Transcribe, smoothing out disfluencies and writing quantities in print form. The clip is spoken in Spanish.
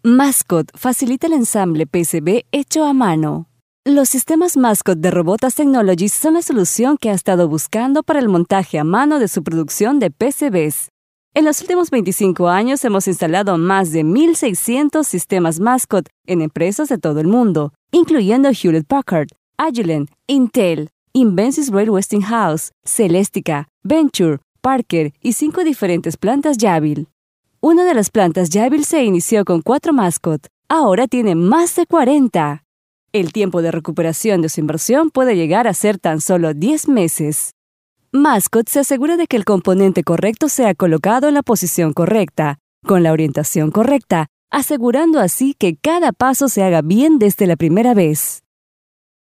Mascot facilita el ensamble PCB hecho a mano. Los sistemas Mascot de Robotas Technologies son la solución que ha estado buscando para el montaje a mano de su producción de PCBs. En los últimos 25 años hemos instalado más de 1,600 sistemas Mascot en empresas de todo el mundo, incluyendo Hewlett Packard, Agilent, Intel, Invensys Ray Westinghouse, Celestica, Venture, Parker y 5 diferentes plantas Jabil. Una de las plantas Jabil se inició con 4 Mascot, ahora tiene más de 40. El tiempo de recuperación de su inversión puede llegar a ser tan solo 10 meses. Mascot se asegura de que el componente correcto sea colocado en la posición correcta, con la orientación correcta, asegurando así que cada paso se haga bien desde la primera vez.